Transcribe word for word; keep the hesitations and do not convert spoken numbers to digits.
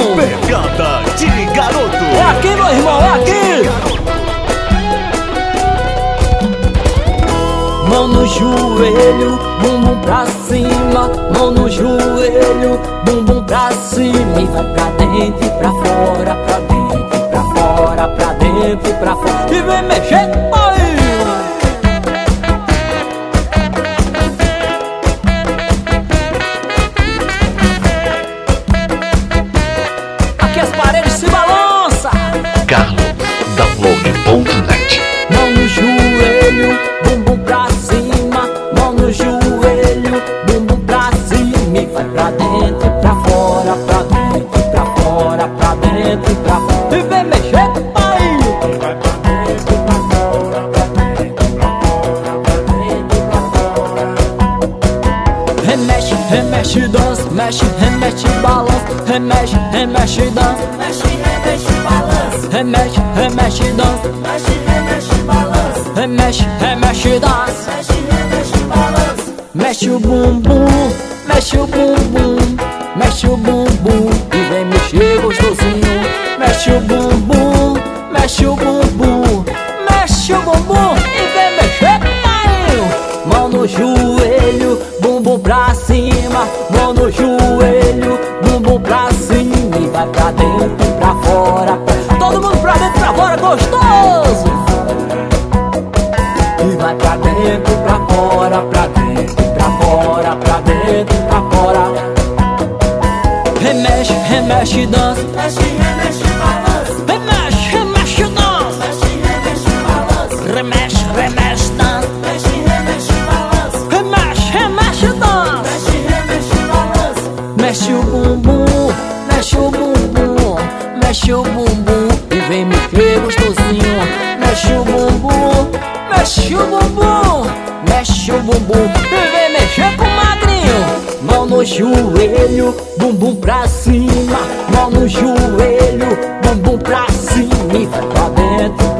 bom. Pegada de garoto. É aqui, meu irmão, é aqui. Mão no joelho, bumbum pra cima. Mão no joelho, bumbum pra cima. E vai pra dentro e pra fora, pra dentro e pra fora, pra dentro e pra fora. E vem mexer, pai. Aqui as paredes se balançam. Carlos Download ponto net. Mão no joelho, bumbum pra cima. Mão no joelho, bumbum pra cima. E vai pra dentro e pra fora, pra dentro e pra fora, pra dentro e pra fora. E vem mexer, pai. Vai pra dentro e pra fora, pra dentro e pra fora, pra dentro e pra fora. Remexe, remexe, dança. Mexe, remexe, balança. Remexe, remexe, dança. Mexe, remexe, balança. Remexe, remexe, dança. Mexe, remexe, balança. Remexe, remexe, dança. Mexe, remexe, balança. Mexe o bumbum, mexe o bumbum, mexe o bumbum e vem mexer gostosinho. Mexe o bumbum, mexe o bumbum, mexe o bumbum e vem mexer, pai. Mão no joelho, bumbum pra cima. Mão no joelho, bumbum pra cima e vai pra dentro e pra fora. Todo mundo pra dentro e pra fora, gostoso. E vai pra dentro e pra fora, pra dentro e pra fora, pra dentro e pra fora. Remexe, remexe, dança. Mexe, remexe, balança. Remexe, remexe, dança. Mexe, remexe, balança. Remexe, remexe, dança. Mexe, remexe, balança. Remexe, remexe, dança. Mexe, remexe, balança. Mexe o bumbum, mexe o bumbum, mexe o bumbum e vem mexer gostosinho. Mexe o bumbum, mexe o bumbum, mexe o bumbum e vem mexer com o magrinho. Mão no joelho, bumbum pra cima. Mão no joelho, bumbum pra cima e vai pra dentro